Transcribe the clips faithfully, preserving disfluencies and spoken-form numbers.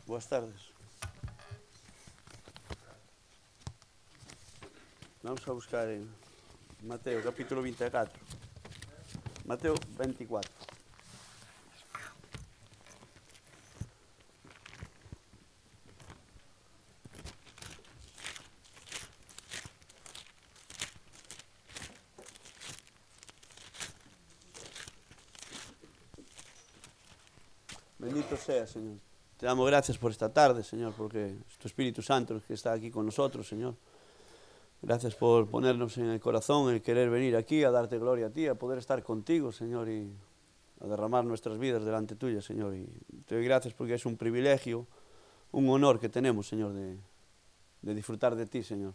Boas tardes. Vamos a buscar en Mateo capítulo vinte e catro. Mateo vinte e cuatro. Bendito sea, Señor. Te damos gracias por esta tarde, Señor, porque es tu Espíritu Santo el que está aquí con nosotros, Señor. Gracias por ponernos en el corazón el querer venir aquí a darte gloria a ti, a poder estar contigo, Señor, y a derramar nuestras vidas delante tuya, Señor. Y te doy gracias porque es un privilegio, un honor que tenemos, Señor, de, de disfrutar de ti, Señor.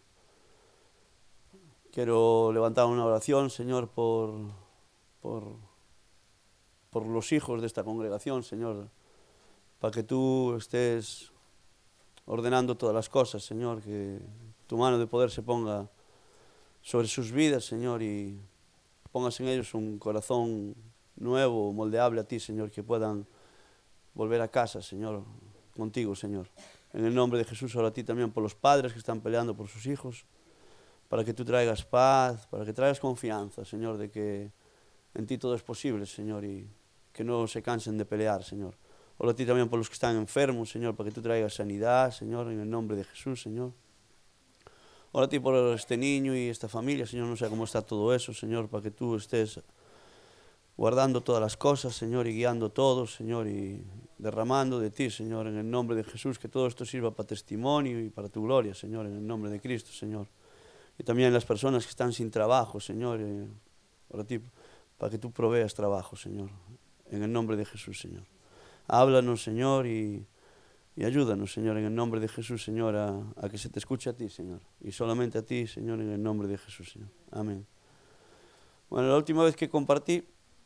Quiero levantar una oración, Señor, por, por, por los hijos de esta congregación, Señor, para que tú estés ordenando todas las cosas, Señor, que tu mano de poder se ponga sobre sus vidas, Señor, y pongas en ellos un corazón nuevo, moldeable a ti, Señor, que puedan volver a casa, Señor, contigo, Señor. En el nombre de Jesús, oro a ti también por los padres que están peleando por sus hijos, para que tú traigas paz, para que traigas confianza, Señor, de que en ti todo es posible, Señor, y que no se cansen de pelear, Señor. Oro a ti también por los que están enfermos, Señor, para que tú traigas sanidad, Señor, en el nombre de Jesús, Señor. Oro a ti por este niño y esta familia, Señor, no sé cómo está todo eso, Señor, para que tú estés guardando todas las cosas, Señor, y guiando todo, Señor, y derramando de ti, Señor, en el nombre de Jesús, que todo esto sirva para testimonio y para tu gloria, Señor, en el nombre de Cristo, Señor. Y también las personas que están sin trabajo, Señor, eh, oro a ti para que tú proveas trabajo, Señor, en el nombre de Jesús, Señor. Háblanos, Señor, y, y ayúdanos, Señor, en el nombre de Jesús, Señor, a, a que se te escuche a ti, Señor. Y solamente a ti, Señor, en el nombre de Jesús, Señor. Amén. Bueno, la última vez que compartí,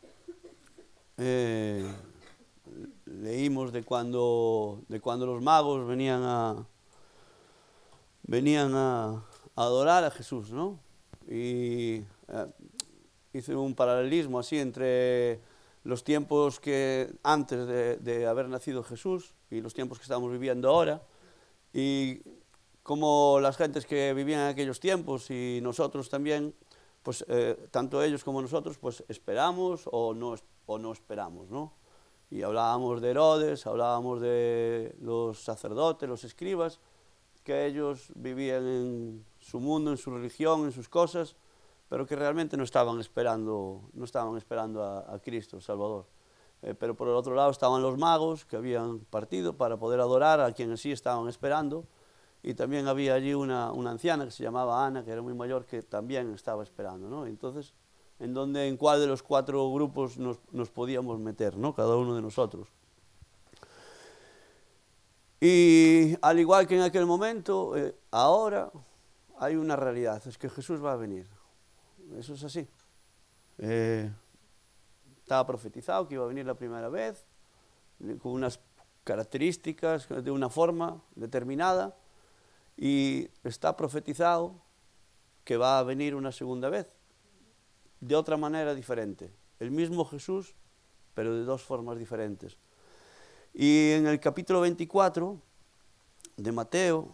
eh, leímos de cuando, de cuando los magos venían a, venían a, a adorar a Jesús, ¿no? Y eh, hice un paralelismo así entre los tiempos que antes de, de haber nacido Jesús y los tiempos que estamos viviendo ahora, y como las gentes que vivían en aquellos tiempos y nosotros también, pues eh, tanto ellos como nosotros, pues esperamos o no, o no esperamos, ¿no? Y hablábamos de Herodes, hablábamos de los sacerdotes, los escribas, que ellos vivían en su mundo, en su religión, en sus cosas, pero que realmente no estaban esperando, no estaban esperando a, a Cristo, el Salvador. Eh, pero por el otro lado estaban los magos que habían partido para poder adorar a quienes sí estaban esperando, y también había allí una, una anciana que se llamaba Ana, que era muy mayor, que también estaba esperando, ¿no? Entonces, ¿en dónde, en cuál de los cuatro grupos nos, nos podíamos meter, ¿no? Cada uno de nosotros? Y al igual que en aquel momento, eh, ahora hay una realidad, es que Jesús va a venir. Eso es así. Eh, estaba profetizado que iba a venir la primera vez, con unas características, de una forma determinada, y está profetizado que va a venir una segunda vez, de otra manera diferente. El mismo Jesús, pero de dos formas diferentes. Y en el capítulo veinticuatro de Mateo,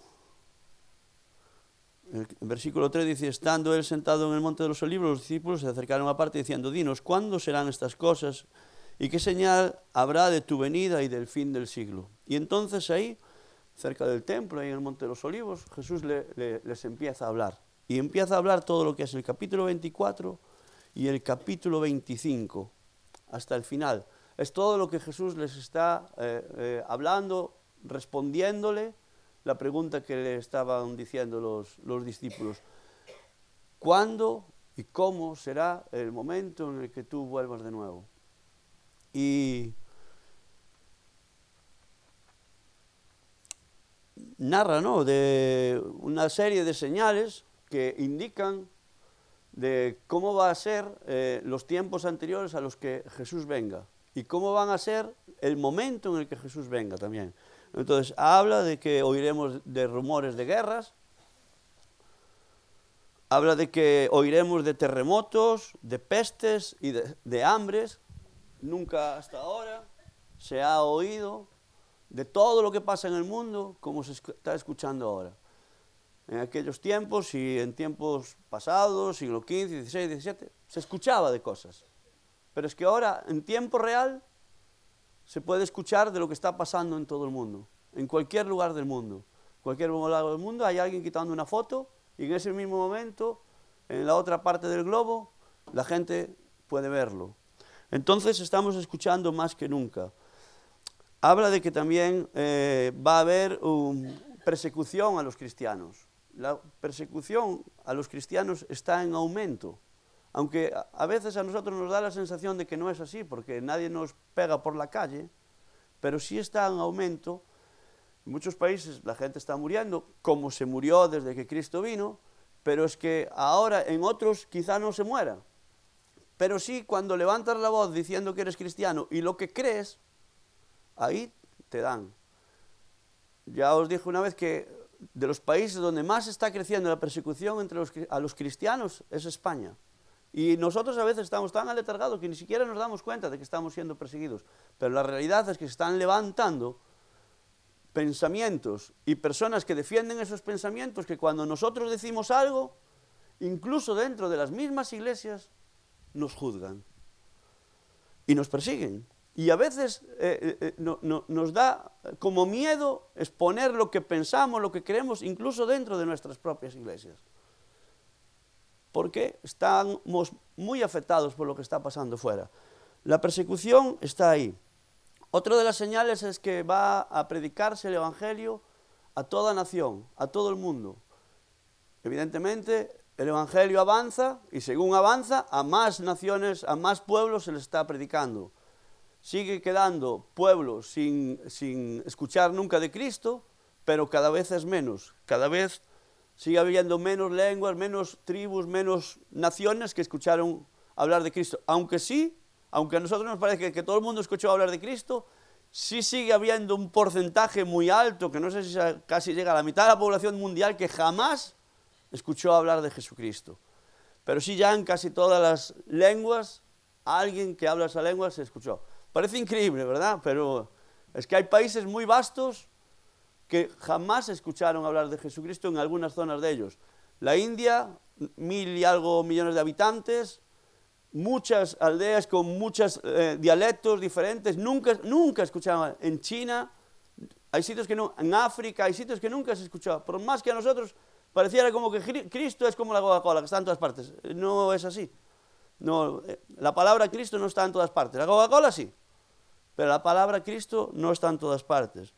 el versículo tres dice: estando él sentado en el monte de los olivos, los discípulos se acercaron aparte diciendo: dinos, ¿cuándo serán estas cosas? ¿Y qué señal habrá de tu venida y del fin del siglo? Y entonces ahí, cerca del templo, ahí en el monte de los olivos, Jesús le, le, les empieza a hablar. Y empieza a hablar todo lo que es el capítulo veinticuatro y el capítulo veinticinco, hasta el final. Es todo lo que Jesús les está eh, eh, hablando, respondiéndole la pregunta que le estaban diciendo los, los discípulos: ¿cuándo y cómo será el momento en el que tú vuelvas de nuevo? Y narra, ¿no?, de una serie de señales que indican de cómo va a ser eh, los tiempos anteriores a los que Jesús venga, y cómo van a ser el momento en el que Jesús venga también. Entonces, habla de que oiremos de rumores de guerras, habla de que oiremos de terremotos, de pestes y de, de hambres. Nunca hasta ahora se ha oído de todo lo que pasa en el mundo como se está escuchando ahora. En aquellos tiempos y en tiempos pasados, siglo quince, dieciséis, diecisiete, se escuchaba de cosas. Pero es que ahora, en tiempo real, se puede escuchar de lo que está pasando en todo el mundo, en cualquier lugar del mundo. En cualquier lugar del mundo hay alguien quitando una foto y en ese mismo momento, en la otra parte del globo, la gente puede verlo. Entonces estamos escuchando más que nunca. Habla de que también eh, va a haber um, persecución a los cristianos. La persecución a los cristianos está en aumento, aunque a veces a nosotros nos da la sensación de que no es así, porque nadie nos pega por la calle, pero sí está en aumento. En muchos países la gente está muriendo, como se murió desde que Cristo vino, pero es que ahora en otros quizá no se muera. Pero sí, cuando levantas la voz diciendo que eres cristiano y lo que crees, ahí te dan. Ya os dije una vez que de los países donde más está creciendo la persecución entre los, a los cristianos es España. Y nosotros a veces estamos tan aletargados que ni siquiera nos damos cuenta de que estamos siendo perseguidos. Pero la realidad es que se están levantando pensamientos y personas que defienden esos pensamientos que cuando nosotros decimos algo, incluso dentro de las mismas iglesias, nos juzgan y nos persiguen. Y a veces eh, eh, no, no, nos da como miedo exponer lo que pensamos, lo que creemos, incluso dentro de nuestras propias iglesias. Porque estamos muy afectados por lo que está pasando fuera. La persecución está ahí. Otra de las señales es que va a predicarse el Evangelio a toda nación, a todo el mundo. Evidentemente, el Evangelio avanza y según avanza, a más naciones, a más pueblos se les está predicando. Sigue quedando pueblos sin, sin escuchar nunca de Cristo, pero cada vez es menos. Cada vez sigue habiendo menos lenguas, menos tribus, menos naciones que escucharon hablar de Cristo. Aunque sí, aunque a nosotros nos parece que, que todo el mundo escuchó hablar de Cristo, sí sigue habiendo un porcentaje muy alto, que no sé si casi llega a la mitad de la población mundial, que jamás escuchó hablar de Jesucristo. Pero sí ya en casi todas las lenguas, alguien que habla esa lengua se escuchó. Parece increíble, ¿verdad? Pero es que hay países muy vastos que jamás escucharon hablar de Jesucristo en algunas zonas de ellos. La India, mil y algo millones de habitantes, muchas aldeas con muchos eh, dialectos diferentes, nunca, nunca escuchaban. En China, hay sitios que no, en África, hay sitios que nunca se escuchaba. Por más que a nosotros pareciera como que Cristo es como la Coca-Cola, que está en todas partes. No es así. No, la palabra Cristo no está en todas partes. La Coca-Cola sí, pero la palabra Cristo no está en todas partes.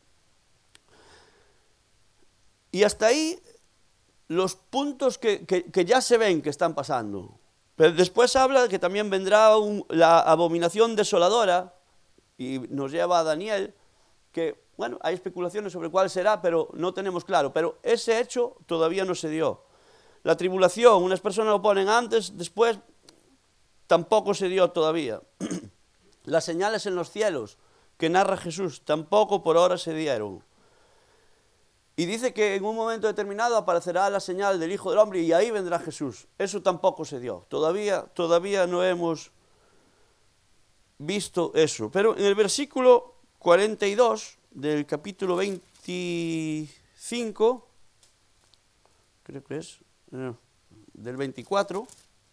Y hasta ahí los puntos que, que, que ya se ven que están pasando. Pero después habla de que también vendrá un, la abominación desoladora, y nos lleva a Daniel, que, bueno, hay especulaciones sobre cuál será, pero no tenemos claro. Pero ese hecho todavía no se dio. La tribulación, unas personas lo ponen antes, después tampoco se dio todavía. Las señales en los cielos que narra Jesús tampoco por ahora se dieron. Y dice que en un momento determinado aparecerá la señal del Hijo del Hombre y ahí vendrá Jesús. Eso tampoco se dio. Todavía, todavía no hemos visto eso. Pero en el versículo cuarenta y dos del capítulo veinticinco, creo que es, no, del veinticuatro,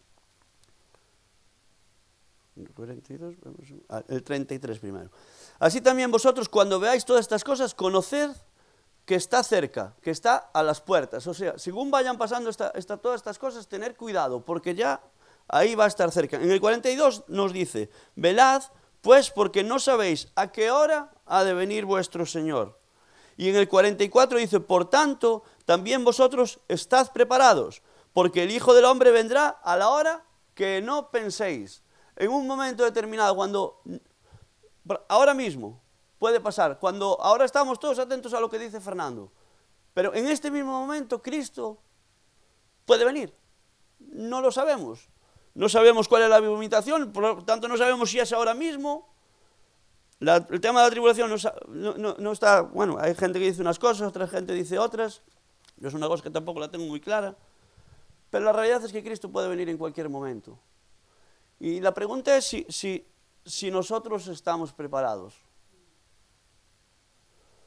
cuarenta y dos, ah, el treinta y tres primero. Así también vosotros, cuando veáis todas estas cosas, conoced que está cerca, que está a las puertas. O sea, según vayan pasando esta, esta, todas estas cosas, tener cuidado, porque ya ahí va a estar cerca. En el cuarenta y dos nos dice, velad, pues, porque no sabéis a qué hora ha de venir vuestro Señor. Y en el cuarenta y cuatro dice, por tanto, también vosotros estad preparados, porque el Hijo del Hombre vendrá a la hora que no penséis. En un momento determinado, cuando, ahora mismo, puede pasar, cuando ahora estamos todos atentos a lo que dice Fernando, pero en este mismo momento Cristo puede venir, no lo sabemos, no sabemos cuál es la vomitación, por lo tanto no sabemos si es ahora mismo. La, el tema de la tribulación no, no, no, no está, bueno, hay gente que dice unas cosas, otra gente dice otras, yo es una cosa que tampoco la tengo muy clara, pero la realidad es que Cristo puede venir en cualquier momento. Y la pregunta es si, si, si nosotros estamos preparados.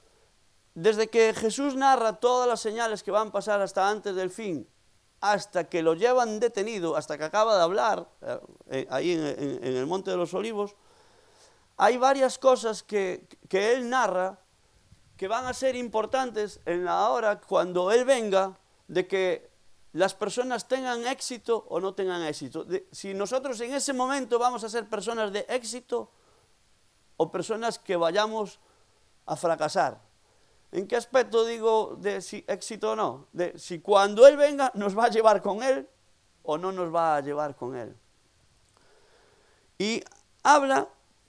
desde que Jesús narra todas las señales que van a pasar hasta antes del fin, hasta que lo llevan detenido, hasta que acaba de hablar, eh, ahí en, en, en el Monte de los Olivos, hay varias cosas que, que él narra que van a ser importantes en la hora cuando él venga, de que las personas tengan éxito o no tengan éxito. De, si nosotros en ese momento vamos a ser personas de éxito o personas que vayamos a fracasar. ¿En qué aspecto digo de si éxito o no? De si cuando él venga nos va a llevar con él o no nos va a llevar con él. Y habla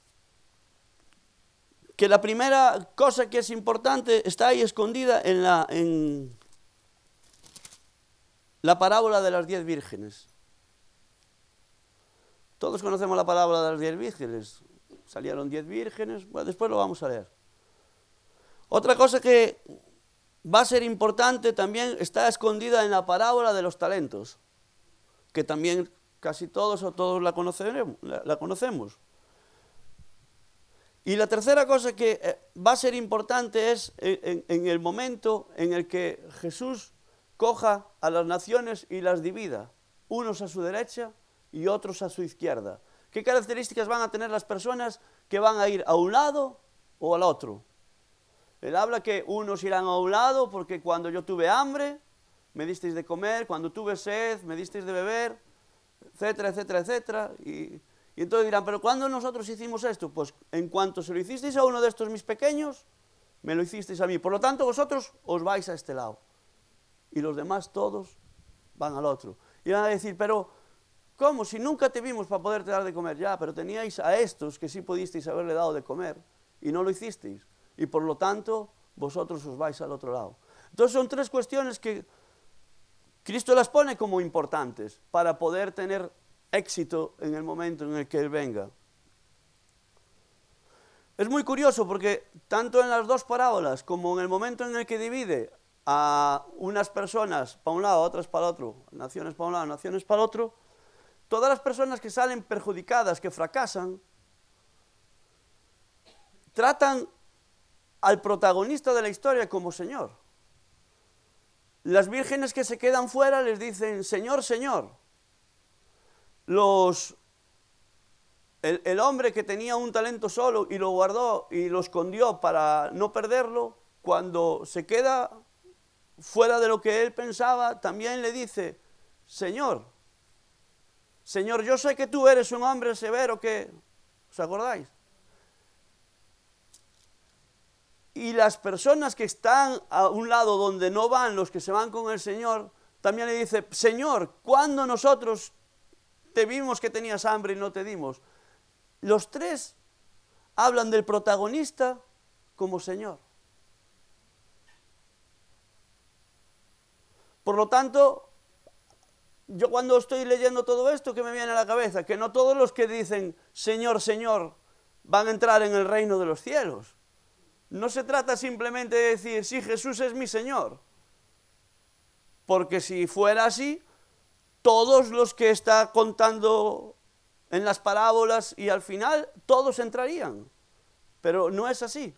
que la primera cosa que es importante está ahí escondida en la, en la parábola de las diez vírgenes. Todos conocemos la parábola de las diez vírgenes. Salieron diez vírgenes, bueno, después lo vamos a leer. Otra cosa que va a ser importante también está escondida en la parábola de los talentos, que también casi todos o todos la conocemos. La, la conocemos. Y la tercera cosa que va a ser importante es en, en el momento en el que Jesús coja a las naciones y las divida, unos a su derecha y otros a su izquierda. ¿Qué características van a tener las personas que van a ir a un lado o al otro? Él habla que unos irán a un lado porque cuando yo tuve hambre, me disteis de comer, cuando tuve sed, me disteis de beber, etcétera, etcétera, etcétera. Y, y entonces dirán, ¿pero cuándo nosotros hicimos esto? Pues en cuanto se lo hicisteis a uno de estos mis pequeños, me lo hicisteis a mí. Por lo tanto, vosotros os vais a este lado. Y los demás todos van al otro. Y van a decir, pero ¿cómo? Si nunca te vimos para poderte dar de comer. Ya, pero teníais a estos que sí pudisteis haberle dado de comer y no lo hicisteis. Y por lo tanto, vosotros os vais al otro lado. Entonces son tres cuestiones que Cristo las pone como importantes para poder tener éxito en el momento en el que Él venga. Es muy curioso porque tanto en las dos parábolas como en el momento en el que divide a unas personas para un lado, otras para el otro, naciones para un lado, naciones para el otro, todas las personas que salen perjudicadas, que fracasan, tratan al protagonista de la historia como Señor. Las vírgenes que se quedan fuera les dicen, Señor, Señor. Los, el, el hombre que tenía un talento solo y lo guardó y lo escondió para no perderlo, cuando se queda fuera de lo que él pensaba, también le dice, Señor, Señor, yo sé que tú eres un hombre severo que, ¿os acordáis? Y las personas que están a un lado donde no van, los que se van con el Señor, también le dice, Señor, ¿cuándo nosotros te vimos que tenías hambre y no te dimos? Los tres hablan del protagonista como Señor. Por lo tanto, yo cuando estoy leyendo todo esto, ¿qué me viene a la cabeza? Que no todos los que dicen, Señor, Señor, van a entrar en el reino de los cielos. No se trata simplemente de decir, sí, Jesús es mi Señor. Porque si fuera así, todos los que está contando en las parábolas y al final, todos entrarían. Pero no es así.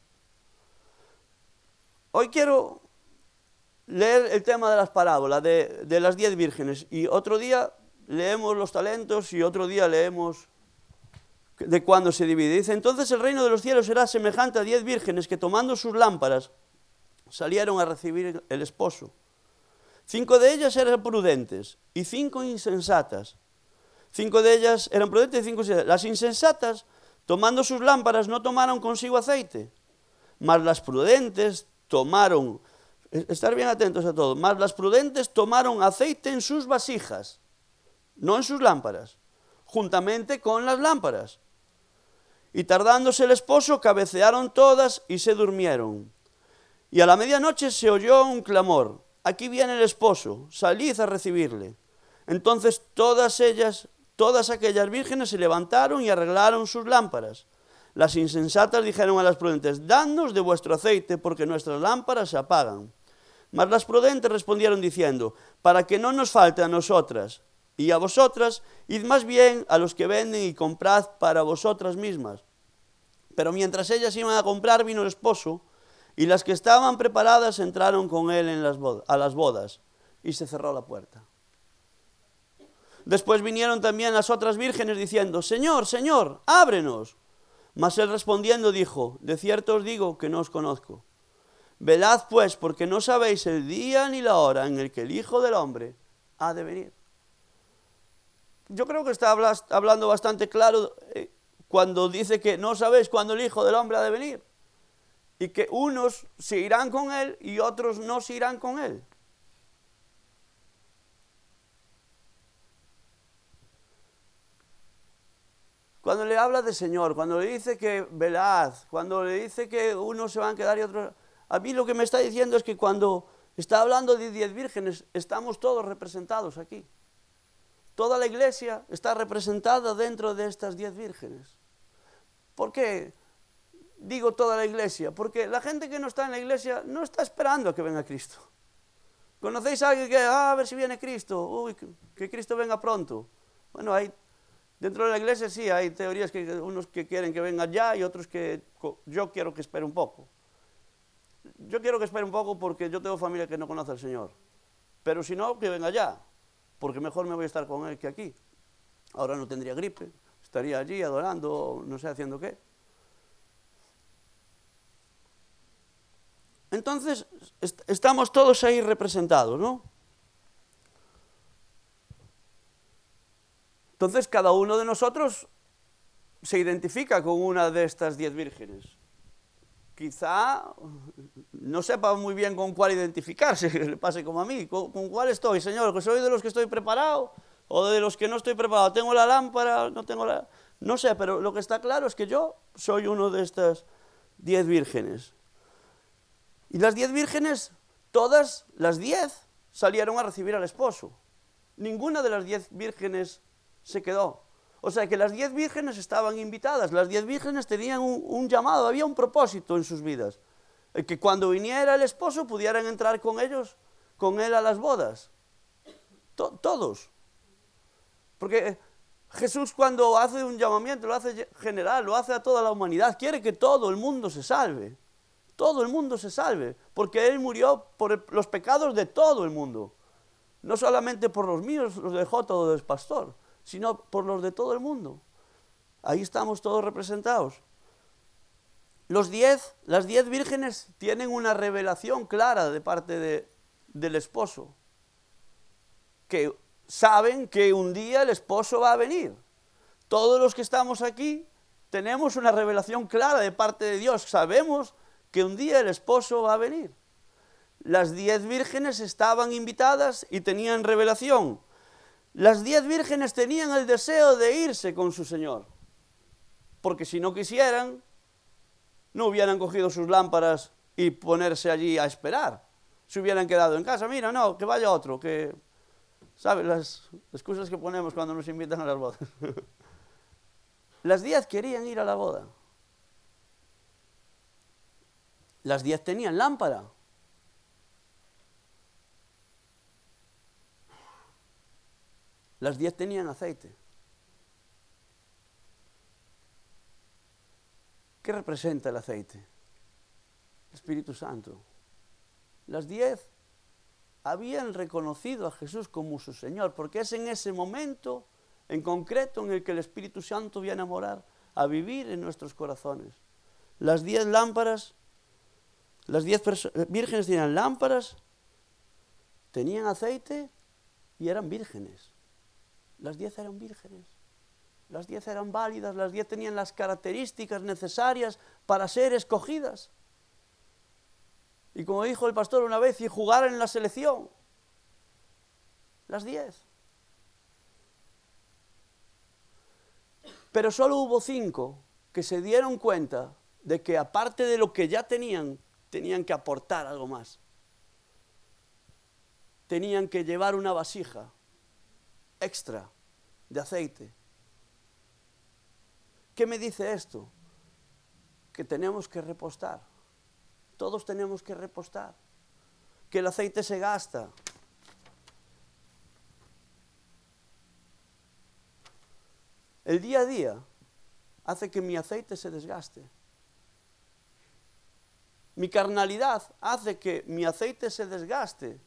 Hoy quiero leer el tema de las parábolas, de, de las diez vírgenes. Y otro día leemos los talentos y otro día leemos de cuándo se divide. Dice, entonces el reino de los cielos será semejante a diez vírgenes que tomando sus lámparas salieron a recibir el esposo. Cinco de ellas eran prudentes y cinco insensatas. Cinco de ellas eran prudentes y cinco insensatas. Las insensatas, tomando sus lámparas, no tomaron consigo aceite, mas las prudentes tomaron, estar bien atentos a todo, mas las prudentes tomaron aceite en sus vasijas, no en sus lámparas, juntamente con las lámparas. Y tardándose el esposo, cabecearon todas y se durmieron. Y a la medianoche se oyó un clamor, aquí viene el esposo, salid a recibirle. Entonces todas ellas, todas aquellas vírgenes se levantaron y arreglaron sus lámparas. Las insensatas dijeron a las prudentes, dadnos de vuestro aceite, porque nuestras lámparas se apagan. Mas las prudentes respondieron diciendo, para que no nos falte a nosotras y a vosotras, id más bien a los que venden y comprad para vosotras mismas. Pero mientras ellas iban a comprar, vino el esposo, Y las que estaban preparadas entraron con él en las bodas, a las bodas, y se cerró la puerta. Después vinieron también las otras vírgenes diciendo, Señor, Señor, ábrenos. Mas él respondiendo dijo, de cierto os digo que no os conozco. Velad pues, porque no sabéis el día ni la hora en el que el Hijo del Hombre ha de venir. Yo creo que está hablando bastante claro cuando dice que no sabéis cuándo el Hijo del Hombre ha de venir. Y que unos se irán con él y otros no se irán con él. Cuando le habla de Señor, cuando le dice que velad, cuando le dice que unos se van a quedar y otros... A mí lo que me está diciendo es que cuando está hablando de diez vírgenes, estamos todos representados aquí. Toda la iglesia está representada dentro de estas diez vírgenes. ¿Por qué digo toda la iglesia? Porque la gente que no está en la iglesia no está esperando a que venga Cristo. ¿Conocéis a alguien que, ah, a ver si viene Cristo? Uy, que, que Cristo venga pronto. Bueno, hay... Dentro de la iglesia sí hay teorías que unos que quieren que venga ya y otros que yo quiero que espere un poco. Yo quiero que espere un poco porque yo tengo familia que no conoce al Señor. Pero si no, que venga ya, porque mejor me voy a estar con Él que aquí. Ahora no tendría gripe, estaría allí adorando, no sé haciendo qué. Entonces, est- estamos todos ahí representados, ¿no? Entonces, cada uno de nosotros se identifica con una de estas diez vírgenes. Quizá no sepa muy bien con cuál identificarse, que le pase como a mí. ¿Con, con cuál estoy, Señor? ¿Que soy de los que estoy preparado o de los que no estoy preparado? ¿Tengo la lámpara? ¿No tengo la...? No sé, pero lo que está claro es que yo soy uno de estas diez vírgenes. Y las diez vírgenes, todas las diez, salieron a recibir al esposo. Ninguna de las diez vírgenes se quedó. O sea que las diez vírgenes estaban invitadas, las diez vírgenes tenían un, un llamado, había un propósito en sus vidas. El que cuando viniera el esposo pudieran entrar con ellos, con él a las bodas. To- todos. Porque Jesús cuando hace un llamamiento, lo hace general, lo hace a toda la humanidad, quiere que todo el mundo se salve. Todo el mundo se salve, porque Él murió por los pecados de todo el mundo. No solamente por los míos, los dejó todo el pastor, sino por los de todo el mundo. Ahí estamos todos representados. Los diez, las diez vírgenes tienen una revelación clara de parte de, del esposo, que saben que un día el esposo va a venir. Todos los que estamos aquí tenemos una revelación clara de parte de Dios, sabemos que un día el esposo va a venir. Las diez vírgenes estaban invitadas y tenían revelación. Las diez vírgenes tenían el deseo de irse con su Señor, porque si no quisieran, no hubieran cogido sus lámparas y ponerse allí a esperar. Se hubieran quedado en casa, mira, no, que vaya otro, que, ¿sabes? Las excusas que ponemos cuando nos invitan a las bodas. Las diez querían ir a la boda. Las diez tenían lámpara. Las diez tenían aceite. ¿Qué representa el aceite? El Espíritu Santo. Las diez habían reconocido a Jesús como su Señor, porque es en ese momento en concreto en el que el Espíritu Santo viene a morar, a vivir en nuestros corazones. Las diez lámparas, las diez vírgenes tenían lámparas, tenían aceite y eran vírgenes. Las diez eran vírgenes, las diez eran válidas, las diez tenían las características necesarias para ser escogidas. Y como dijo el pastor una vez, y jugar en la selección, las diez. Pero solo hubo cinco que se dieron cuenta de que aparte de lo que ya tenían, tenían que aportar algo más. Tenían que llevar una vasija extra de aceite. ¿Qué me dice esto? Que tenemos que repostar. Todos tenemos que repostar. Que el aceite se gasta. El día a día hace que mi aceite se desgaste. Mi carnalidad hace que mi aceite se desgaste.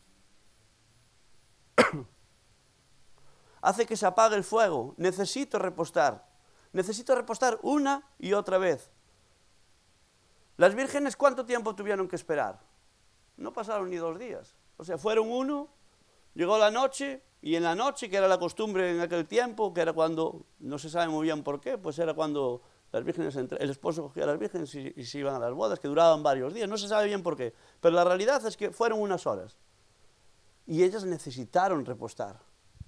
Hace que se apague el fuego. Necesito repostar. Necesito repostar una y otra vez. Las vírgenes, ¿cuánto tiempo tuvieron que esperar? No pasaron ni dos días. O sea, fueron uno, llegó la noche, y en la noche, que era la costumbre en aquel tiempo, que era cuando, no se sabe muy bien por qué, pues era cuando las vírgenes, el esposo cogía a las vírgenes y, y se iban a las bodas, que duraban varios días, no se sabe bien por qué. Pero la realidad es que fueron unas horas. Y ellas necesitaron repostar.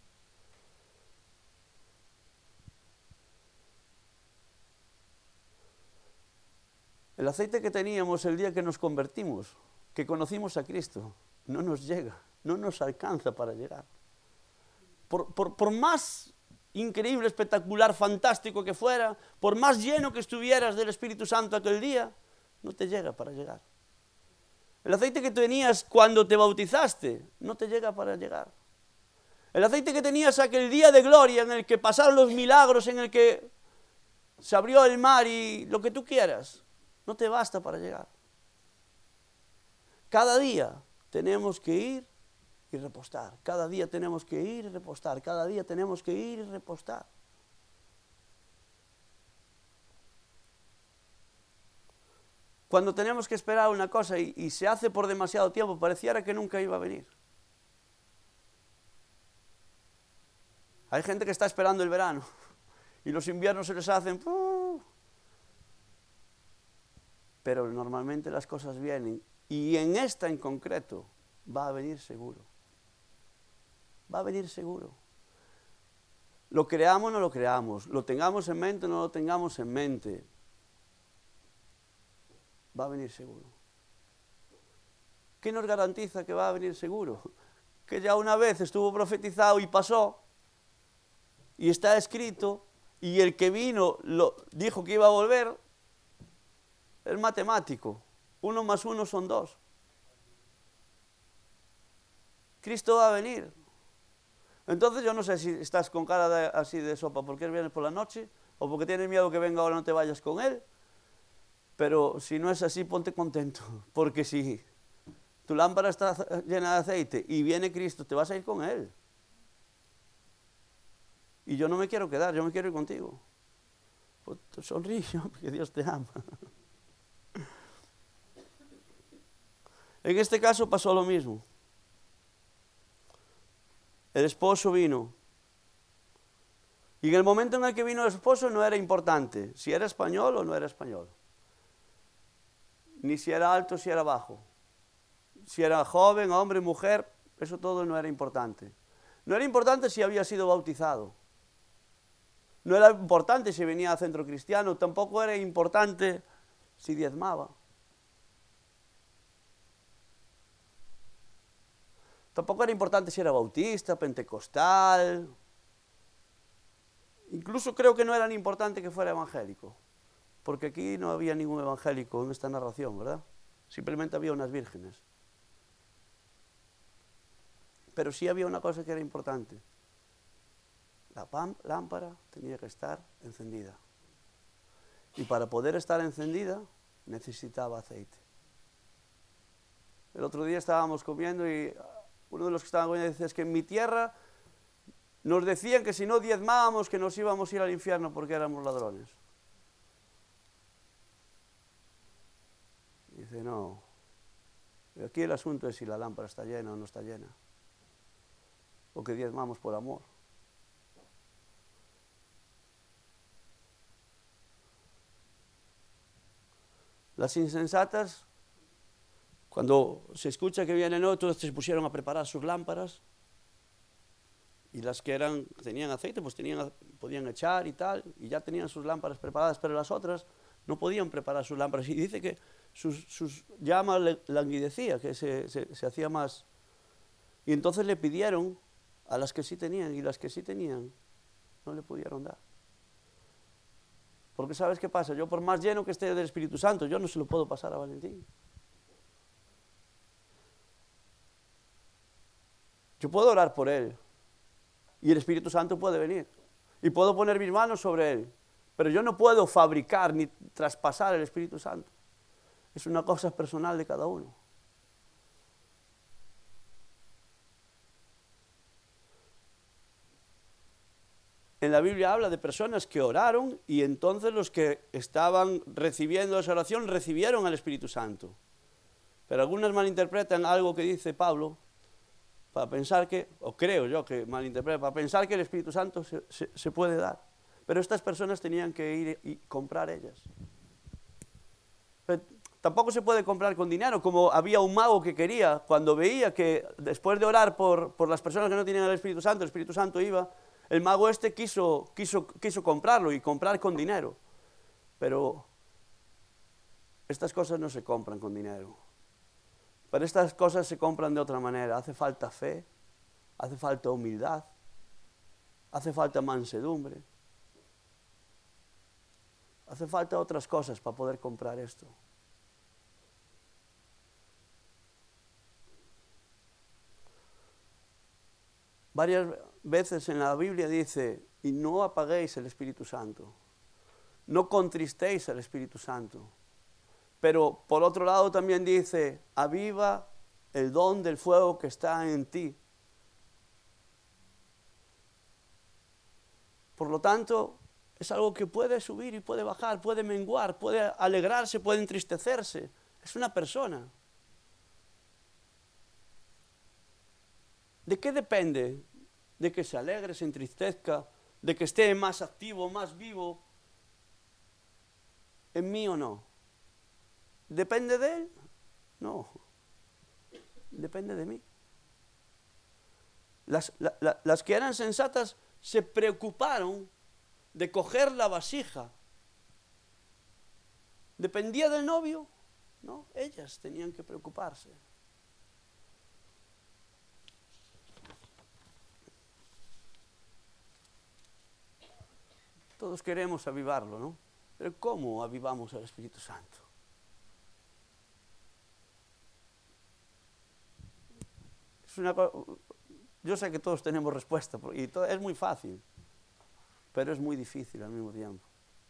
El aceite que teníamos el día que nos convertimos, que conocimos a Cristo, no nos llega, no nos alcanza para llegar. Por, por, por más increíble, espectacular, fantástico que fuera, por más lleno que estuvieras del Espíritu Santo aquel día, no te llega para llegar. El aceite que tenías cuando te bautizaste, no te llega para llegar. El aceite que tenías aquel día de gloria en el que pasaron los milagros, en el que se abrió el mar y lo que tú quieras, no te basta para llegar. Cada día tenemos que ir y repostar. Cada día tenemos que ir y repostar. Cada día tenemos que ir y repostar. Cuando tenemos que esperar una cosa y, y se hace por demasiado tiempo, pareciera que nunca iba a venir. Hay gente que está esperando el verano y los inviernos se les hacen... Pero normalmente las cosas vienen, y en esta en concreto va a venir seguro. Va a venir seguro. Lo creamos o no lo creamos, lo tengamos en mente o no lo tengamos en mente, va a venir seguro. ¿Qué nos garantiza que va a venir seguro? Que ya una vez estuvo profetizado y pasó, y está escrito, y el que vino lo dijo que iba a volver. Es matemático. Uno más uno son dos. Cristo va a venir. Entonces yo no sé si estás con cara de, así de sopa porque vienes por la noche o porque tienes miedo que venga ahora y no te vayas con él. Pero si no es así, ponte contento. Porque si tu lámpara está llena de aceite y viene Cristo, te vas a ir con él. Y yo no me quiero quedar, yo me quiero ir contigo. Pues sonríe, porque Dios te ama. En este caso pasó lo mismo. El esposo vino. Y en el momento en el que vino el esposo no era importante si era español o no era español. Ni si era alto o si era bajo. Si era joven, hombre, mujer, eso todo no era importante. No era importante si había sido bautizado. No era importante si venía a centro cristiano. Tampoco era importante si diezmaba. Tampoco era importante si era bautista, pentecostal. Incluso creo que no era ni importante que fuera evangélico. Porque aquí no había ningún evangélico en esta narración, ¿verdad? Simplemente había unas vírgenes. Pero sí había una cosa que era importante. La lámpara tenía que estar encendida. Y para poder estar encendida necesitaba aceite. El otro día estábamos comiendo y uno de los que estaban comiendo dice, es que en mi tierra nos decían que si no diezmábamos que nos íbamos a ir al infierno porque éramos ladrones. Y dice, no, aquí el asunto es si la lámpara está llena o no está llena. O que diezmamos por amor. Las insensatas, cuando se escucha que vienen otros, se pusieron a preparar sus lámparas y las que eran, tenían aceite, pues tenían, podían echar y tal, y ya tenían sus lámparas preparadas, pero las otras no podían preparar sus lámparas. Y dice que sus, sus llamas languidecía, que se, se, se hacía más. Y entonces le pidieron a las que sí tenían, y las que sí tenían no le pudieron dar. Porque ¿sabes qué pasa? Yo por más lleno que esté del Espíritu Santo, yo no se lo puedo pasar a Valentín. Yo puedo orar por él y el Espíritu Santo puede venir y puedo poner mis manos sobre él, pero yo no puedo fabricar ni traspasar el Espíritu Santo. Es una cosa personal de cada uno. En la Biblia habla de personas que oraron y entonces los que estaban recibiendo esa oración recibieron al Espíritu Santo. Pero algunas malinterpretan algo que dice Pablo para pensar que, o creo yo que malinterpretan, para pensar que el Espíritu Santo se, se, se puede dar. Pero estas personas tenían que ir y comprar ellas. Pero tampoco se puede comprar con dinero, como había un mago que quería, cuando veía que después de orar por, por las personas que no tenían el Espíritu Santo, el Espíritu Santo iba. El mago este quiso, quiso, quiso comprarlo y comprar con dinero. Pero estas cosas no se compran con dinero. Pero estas cosas se compran de otra manera. Hace falta fe, hace falta humildad, hace falta mansedumbre. Hace falta otras cosas para poder comprar esto. Varias veces en la Biblia dice, y no apaguéis el Espíritu Santo, no contristéis al Espíritu Santo. Pero por otro lado también dice, aviva el don del fuego que está en ti. Por lo tanto, es algo que puede subir y puede bajar, puede menguar, puede alegrarse, puede entristecerse. Es una persona. ¿De qué depende? ¿De que se alegre, se entristezca? ¿De que esté más activo, más vivo? ¿En mí o no? ¿Depende de él? No. Depende de mí. Las, la, la, las que eran sensatas se preocuparon de coger la vasija. ¿Dependía del novio? No, ellas tenían que preocuparse. Todos queremos avivarlo, ¿no? Pero ¿cómo avivamos al Espíritu Santo? Es una, yo sé que todos tenemos respuesta, y todo, es muy fácil, pero es muy difícil al mismo tiempo.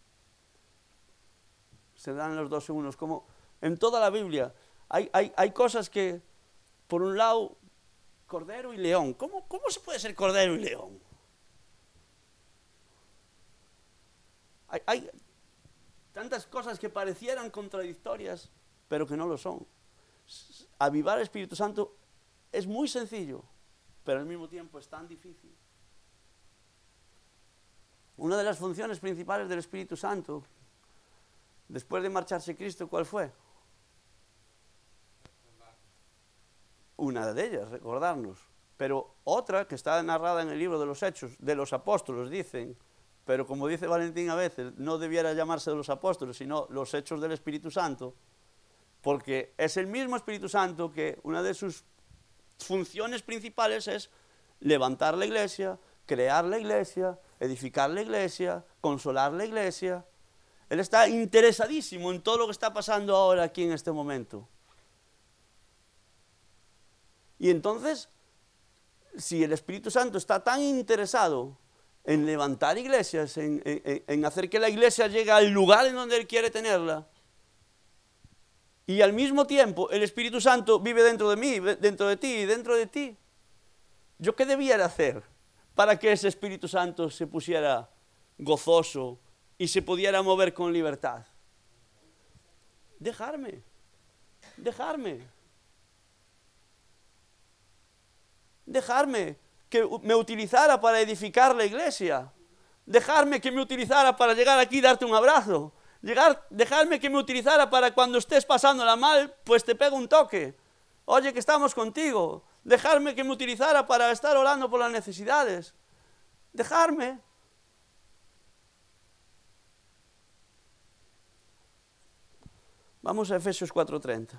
Se dan los dos unos, como en toda la Biblia, hay, hay, hay cosas que, por un lado, cordero y león. ¿Cómo, cómo se puede ser cordero y león? Hay, hay tantas cosas que parecieran contradictorias, pero que no lo son. Avivar el Espíritu Santo es muy sencillo, pero al mismo tiempo es tan difícil. Una de las funciones principales del Espíritu Santo, después de marcharse Cristo, ¿cuál fue? Una de ellas, recordarnos. Pero otra, que está narrada en el libro de los Hechos, de los Apóstoles, dicen, pero como dice Valentín a veces, no debiera llamarse de los Apóstoles, sino los Hechos del Espíritu Santo, porque es el mismo Espíritu Santo que una de sus funciones principales es levantar la iglesia, crear la iglesia, edificar la iglesia, consolar la iglesia. Él está interesadísimo en todo lo que está pasando ahora aquí en este momento. Y entonces, si el Espíritu Santo está tan interesado en levantar iglesias, en, en, en hacer que la iglesia llegue al lugar en donde Él quiere tenerla, y al mismo tiempo el Espíritu Santo vive dentro de mí, dentro de ti y dentro de ti, ¿yo qué debiera hacer para que ese Espíritu Santo se pusiera gozoso y se pudiera mover con libertad? Dejarme, dejarme. Dejarme que me utilizara para edificar la iglesia. Dejarme que me utilizara para llegar aquí y darte un abrazo. Llegar, dejarme que me utilizara para cuando estés pasándola mal, pues te pego un toque. Oye, que estamos contigo. Dejarme que me utilizara para estar orando por las necesidades. Dejarme. Vamos a Efesios cuatro treinta.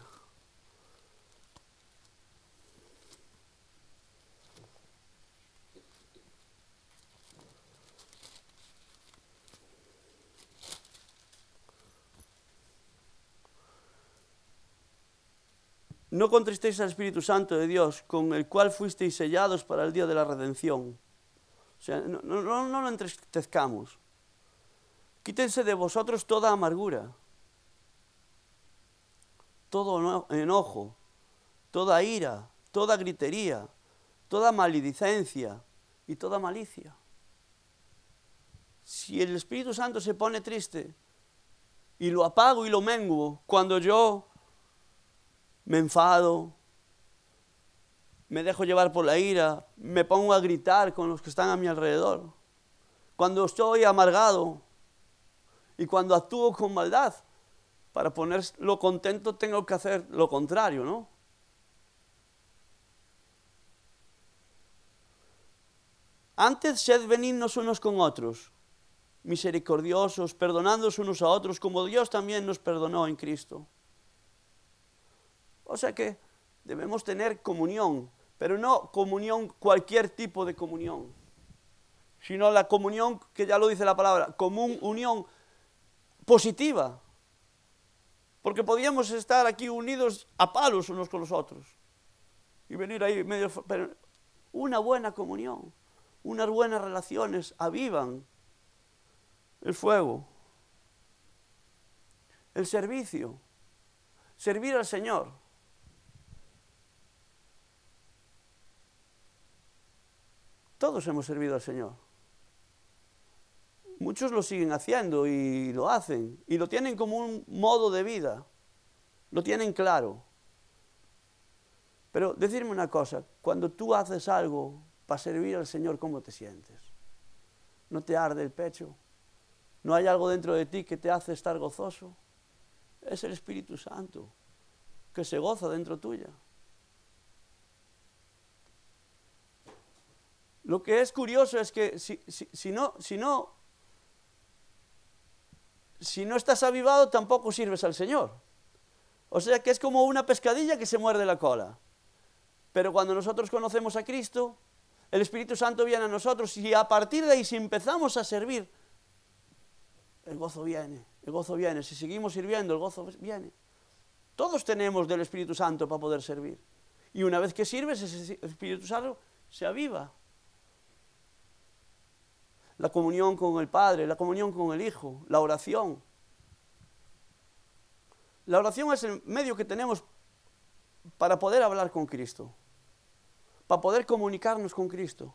No contristéis al Espíritu Santo de Dios, con el cual fuisteis sellados para el día de la redención. O sea, no, no, no lo entristezcamos. Quítense de vosotros toda amargura, todo enojo, toda ira, toda gritería, toda maledicencia y toda malicia. Si el Espíritu Santo se pone triste y lo apago y lo menguo cuando yo me enfado, me dejo llevar por la ira, me pongo a gritar con los que están a mi alrededor, cuando estoy amargado y cuando actúo con maldad, para ponerlo contento tengo que hacer lo contrario, ¿no? Antes sed benignos unos con otros, misericordiosos, perdonándoos unos a otros, como Dios también nos perdonó en Cristo. O sea que debemos tener comunión, pero no comunión, cualquier tipo de comunión, sino la comunión, que ya lo dice la palabra, común, unión positiva. Porque podíamos estar aquí unidos a palos unos con los otros y venir ahí medio... Pero una buena comunión, unas buenas relaciones avivan el fuego. El servicio, servir al Señor. Todos hemos servido al Señor. Muchos lo siguen haciendo y lo hacen y lo tienen como un modo de vida, lo tienen claro. Pero decirme una cosa, cuando tú haces algo para servir al Señor, ¿cómo te sientes? ¿No te arde el pecho? ¿No hay algo dentro de ti que te hace estar gozoso? Es el Espíritu Santo que se goza dentro tuya. Lo que es curioso es que si, si, si no... Si no Si no estás avivado, tampoco sirves al Señor. O sea que es como una pescadilla que se muerde la cola. Pero cuando nosotros conocemos a Cristo, el Espíritu Santo viene a nosotros y a partir de ahí, si empezamos a servir, el gozo viene, el gozo viene. Si seguimos sirviendo, el gozo viene. Todos tenemos del Espíritu Santo para poder servir. Y una vez que sirves, ese Espíritu Santo se aviva. La comunión con el Padre, la comunión con el Hijo, la oración. La oración es el medio que tenemos para poder hablar con Cristo, para poder comunicarnos con Cristo.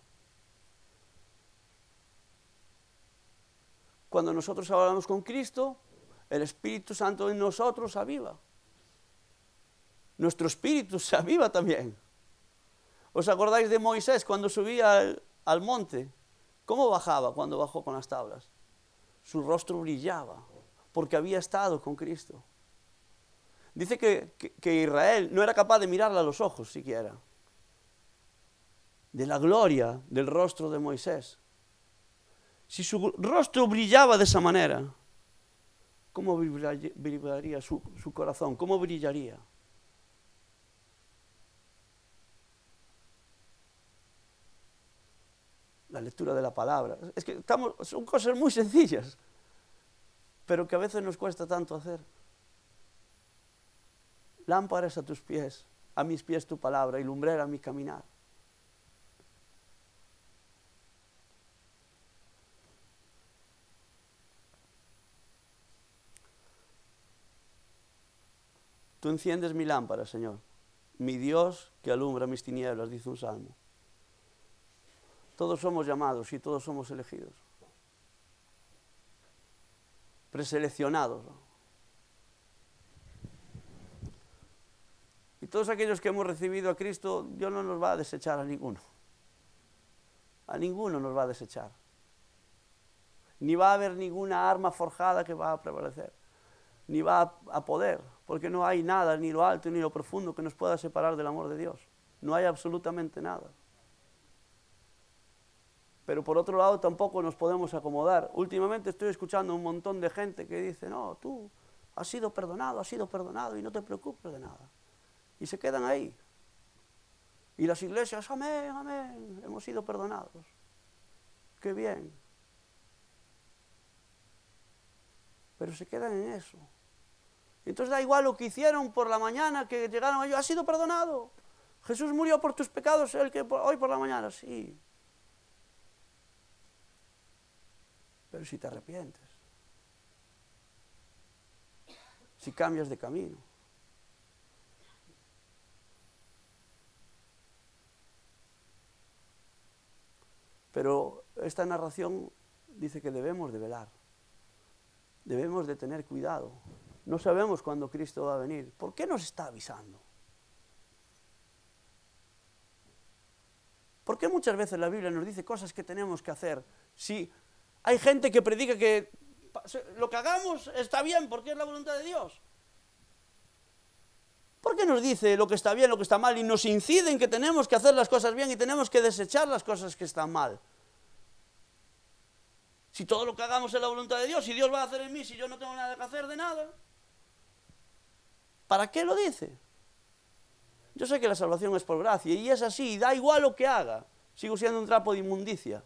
Cuando nosotros hablamos con Cristo, el Espíritu Santo en nosotros aviva. Nuestro espíritu se aviva también. ¿Os acordáis de Moisés cuando subía al, al monte? ¿Cómo bajaba cuando bajó con las tablas? Su rostro brillaba, porque había estado con Cristo. Dice que, que, que Israel no era capaz de mirarle a los ojos siquiera, de la gloria del rostro de Moisés. Si su rostro brillaba de esa manera, ¿cómo brillaría su, su corazón? ¿Cómo brillaría? La lectura de la palabra. Es que estamos, son cosas muy sencillas, pero que a veces nos cuesta tanto hacer. Lámpara es a tus pies, a mis pies tu palabra y lumbrera a mi caminar. Tú enciendes mi lámpara, Señor, mi Dios que alumbra mis tinieblas, dice un salmo. Todos somos llamados y todos somos elegidos. Preseleccionados, ¿no? Y todos aquellos que hemos recibido a Cristo, Dios no nos va a desechar a ninguno. A ninguno nos va a desechar. Ni va a haber ninguna arma forjada que va a prevalecer. Ni va a, a poder, porque no hay nada, ni lo alto ni lo profundo, que nos pueda separar del amor de Dios. No hay absolutamente nada. Pero por otro lado tampoco nos podemos acomodar. Últimamente estoy escuchando un montón de gente que dice, no, tú has sido perdonado, has sido perdonado y no te preocupes de nada. Y se quedan ahí. Y las iglesias, amén, amén, hemos sido perdonados. Qué bien. Pero se quedan en eso. Entonces da igual lo que hicieron por la mañana, que llegaron ellos, has sido perdonado. Jesús murió por tus pecados, el que hoy por la mañana, sí. Pero si te arrepientes, si cambias de camino, esta narración dice que debemos de velar, debemos de tener cuidado. No sabemos cuándo Cristo va a venir. ¿Por qué nos está avisando? ¿Por qué muchas veces la Biblia nos dice cosas que tenemos que hacer? Si hay gente que predica que lo que hagamos está bien porque es la voluntad de Dios. ¿Por qué nos dice lo que está bien, lo que está mal y nos incide en que tenemos que hacer las cosas bien y tenemos que desechar las cosas que están mal? Si todo lo que hagamos es la voluntad de Dios, y Dios va a hacer en mí si yo no tengo nada que hacer de nada, ¿para qué lo dice? Yo sé que la salvación es por gracia y es así, da igual lo que haga, sigo siendo un trapo de inmundicia.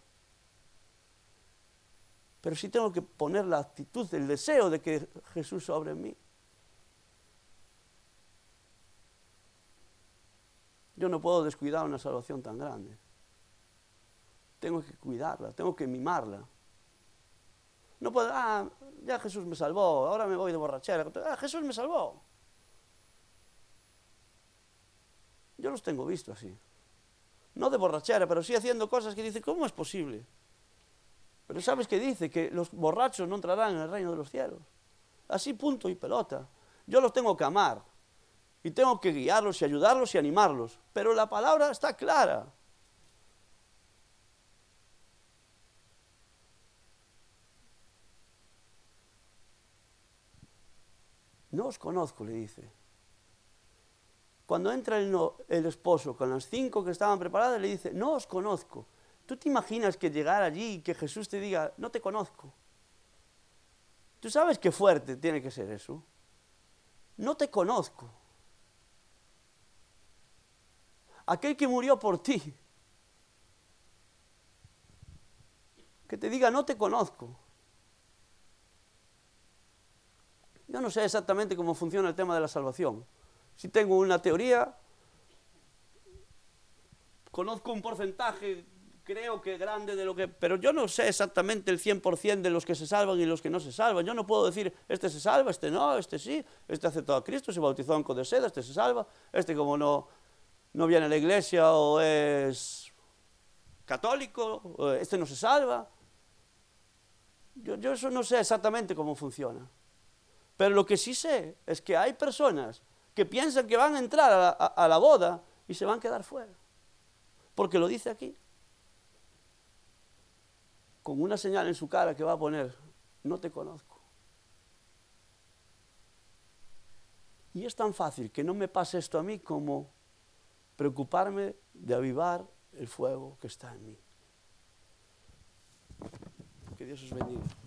Pero sí tengo que poner la actitud, el deseo de que Jesús obre en mí. Yo no puedo descuidar una salvación tan grande. Tengo que cuidarla, tengo que mimarla. No puedo, ah, ya Jesús me salvó, ahora me voy de borrachera. Ah, Jesús me salvó. Yo los tengo visto así. No de borrachera, pero sí haciendo cosas que dicen, ¿cómo es posible? Pero ¿sabes qué dice? Que los borrachos no entrarán en el reino de los cielos. Así punto y pelota. Yo los tengo que amar. Y tengo que guiarlos y ayudarlos y animarlos. Pero la palabra está clara. No os conozco, le dice. Cuando entra el, no, el esposo con las cinco que estaban preparadas, le dice, no os conozco. ¿Tú te imaginas que llegar allí y que Jesús te diga, no te conozco? ¿Tú sabes qué fuerte tiene que ser eso? No te conozco. Aquel que murió por ti, que te diga, no te conozco. Yo no sé exactamente cómo funciona el tema de la salvación. Si tengo una teoría, conozco un porcentaje, creo que grande de lo que... Pero yo no sé exactamente el cien por ciento de los que se salvan y los que no se salvan. Yo no puedo decir, este se salva, este no, este sí, este aceptó a Cristo, se bautizó en Codeseda, este se salva, este como no, no viene a la iglesia o es católico, este no se salva. Yo, yo eso no sé exactamente cómo funciona. Pero lo que sí sé es que hay personas que piensan que van a entrar a la, a, a la boda y se van a quedar fuera. Porque lo dice aquí. Con una señal en su cara que va a poner, no te conozco. Y es tan fácil que no me pase esto a mí como preocuparme de avivar el fuego que está en mí. Que Dios os bendiga.